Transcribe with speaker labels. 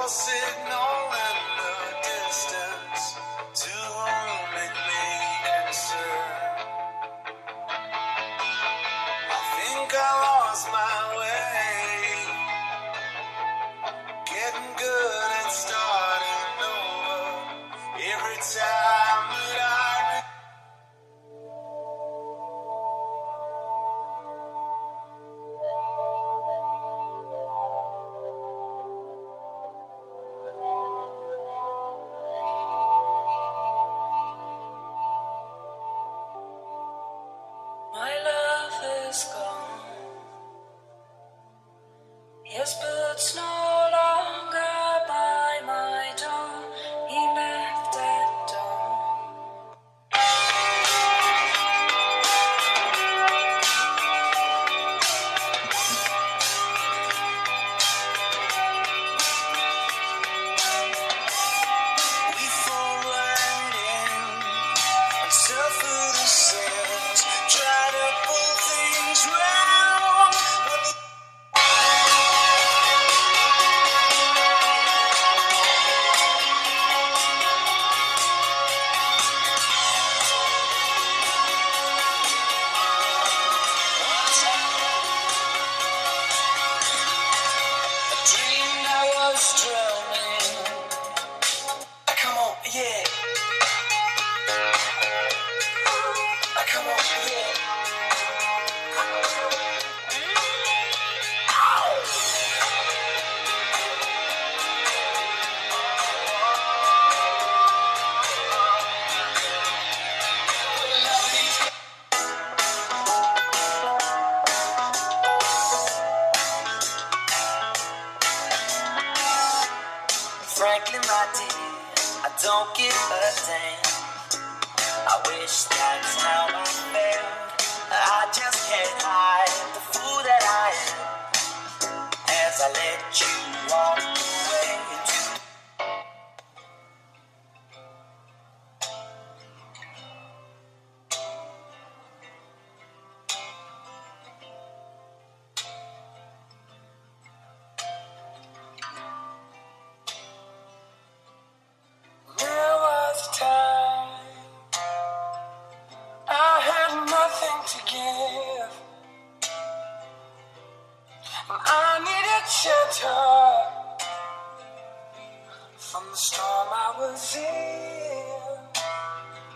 Speaker 1: signal in the distance. To whom it may concern. I think I lost my way. Getting good at starting over. Every time that my love is gone. Yes, but it's no longer by my door. He left at dawn. We fall right in and suffer the sins. Try to pull things round. When the dreamed I was drowning. Come on, yeah. Come on, yeah. Frankly, my dear, I don't give a damn. I wish